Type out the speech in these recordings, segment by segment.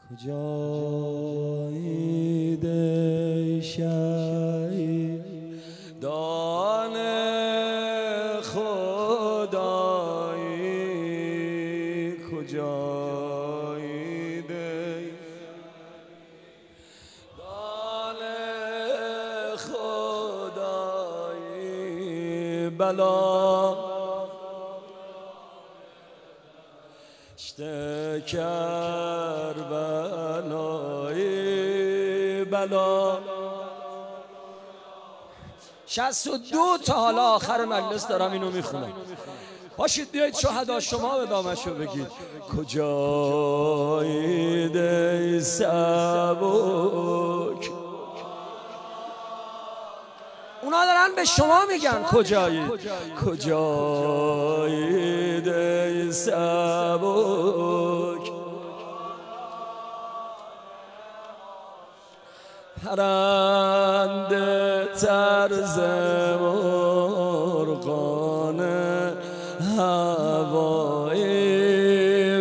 کجایید ای شهیدان خدایی، کجایید ای شهیدان خدایی، بلا شته کربلایی، بلا 62 تا حالا آخر مجلس دارم اینو میخونم. باشید بیایید شهدا شما ادامه‌شو بگید. کجایید ای سبک، اونا دارن به شما میگن کجایید. کجایید ای سبک، پرنده طرز مرغان هوایی،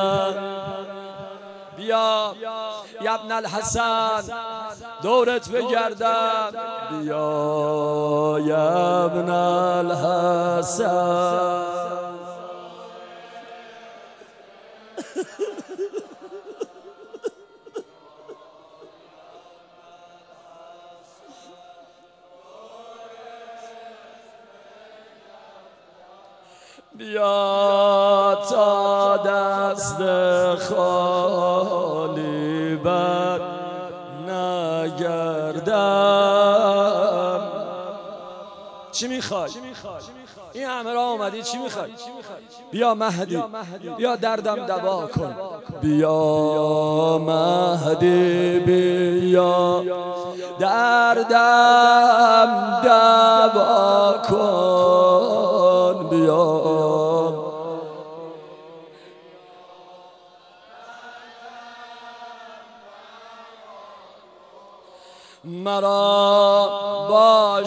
بیا یا ابن الحسن دورت بگردم، بیا یا ابن الحسن. بیا تا دست خالی بر نگردم. چی میخوای؟ این همه را اومدی چی میخوای؟ بیا مهدی، بیا دردم دوا کن. بیا مهدی، بیا دردم دوا کن. بیا مرا با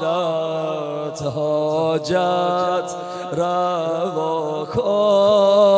شهادت حاجت روا کن.